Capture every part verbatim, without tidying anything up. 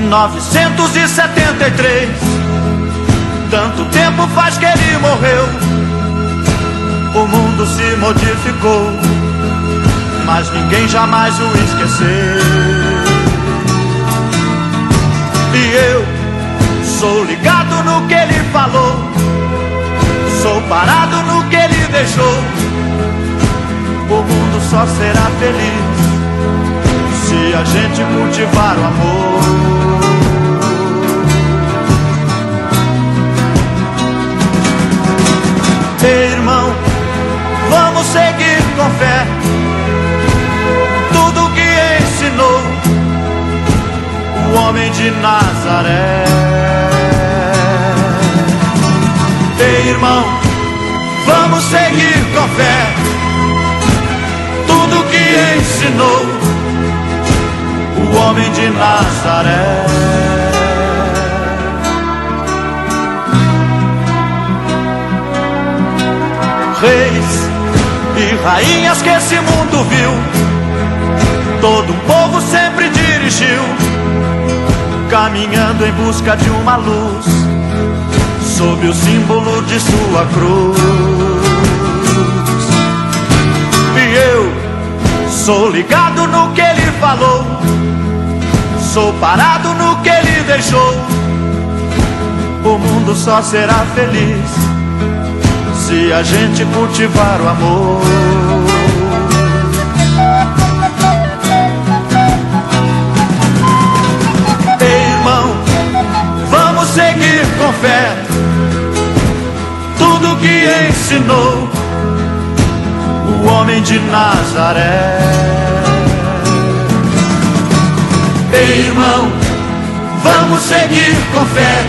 novecentos e setenta e três. Tanto tempo faz que ele morreu, o mundo se modificou, mas ninguém jamais o esqueceu. E eu sou ligado no que ele falou, sou parado no que ele deixou. O mundo só será feliz se a gente cultivar o amor. Ei, irmão, vamos seguir com fé tudo que ensinou o homem de Nazaré. Ei, irmão, vamos seguir com fé tudo que ensinou o homem de Nazaré. Reis e rainhas que esse mundo viu, todo um povo sempre dirigiu, caminhando em busca de uma luz, sob o símbolo de sua cruz. E eu sou ligado no que ele falou, sou parado no que ele deixou. O mundo só será feliz se a gente cultivar o amor. Ei, irmão, vamos seguir com fé tudo que ensinou o homem de Nazaré. Ei, irmão, vamos seguir com fé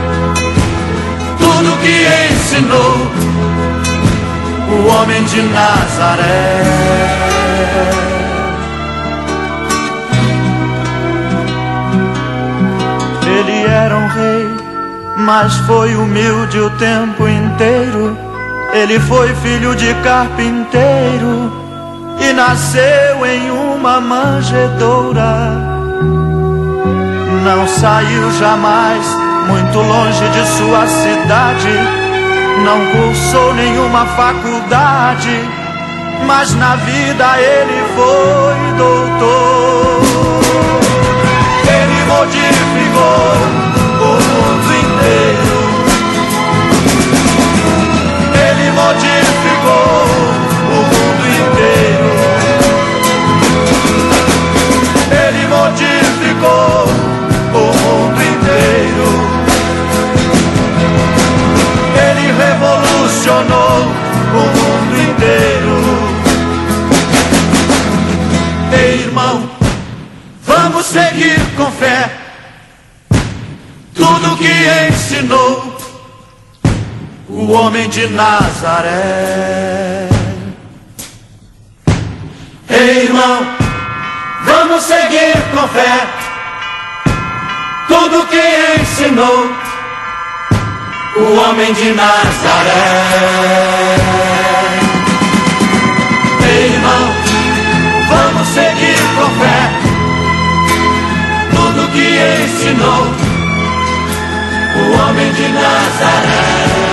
tudo que ensinou o homem de Nazaré. Ele era um rei, mas foi humilde o tempo inteiro. Ele foi filho de carpinteiro e nasceu em uma manjedoura. Não saiu jamais muito longe de sua cidade, não cursou nenhuma faculdade, mas na vida ele foi doutor. Ele modificou o mundo inteiro, ele modificou o mundo inteiro, ele modificou o mundo inteiro. Ele revolucionou o mundo inteiro. Ei, irmão, vamos seguir com fé tudo que ensinou o homem de Nazaré. Ei, irmão, vamos seguir com fé tudo que ensinou o homem de Nazaré. Ei, irmão, vamos seguir com fé tudo que ensinou o homem de Nazaré.